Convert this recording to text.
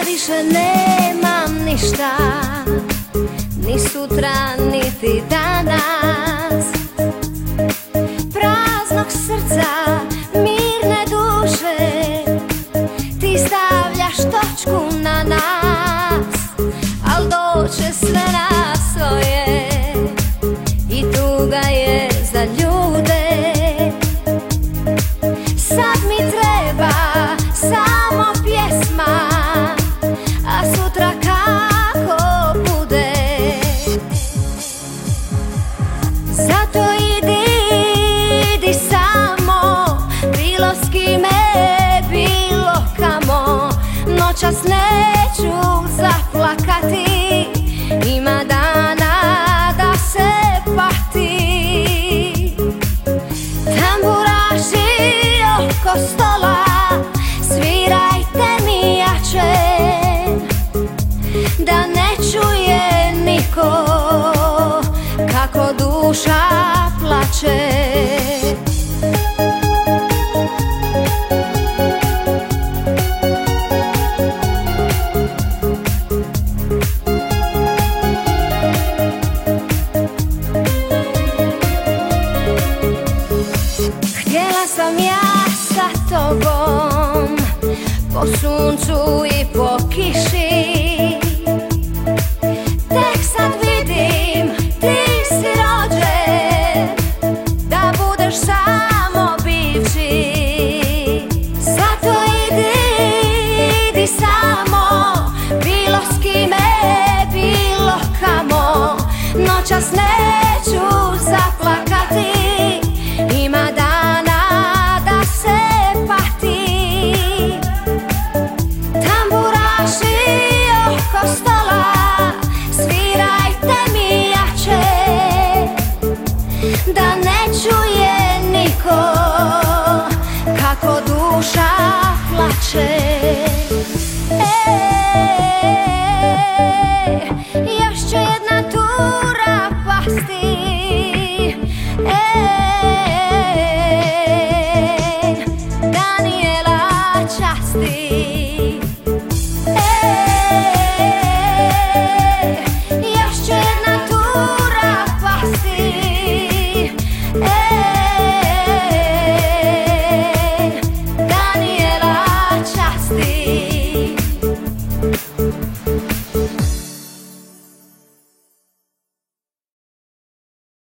više nemam ništa, ni sutra, niti danas. Praznog srca, mirne duše, ti stavljaš točku na nas. Al doće sve na svoje i tuga je za ljude. Sad mi treba samo pjesma, a sutra kako bude. Zato idi samo, bilo s kime, bilo kamo. Noćas neću zaplakati, ima dana da se pati. Tamburaši oko stola, svirajte mi jače, da ne čuje niko kako duša plače. Htjela sam ja sa tobom po suncu i po kiši. Tek sad vidim, ti si rođen da budeš samo bivši. Zato idi samo, bilo s kime, bilo kamo. Noćas neću zaplakati, ima dana da se pati. Tamburaši oko stola, svirajte mi jače, da ne čuje niko kako duša plače. Još će jedna tura pasti, Danijela časti.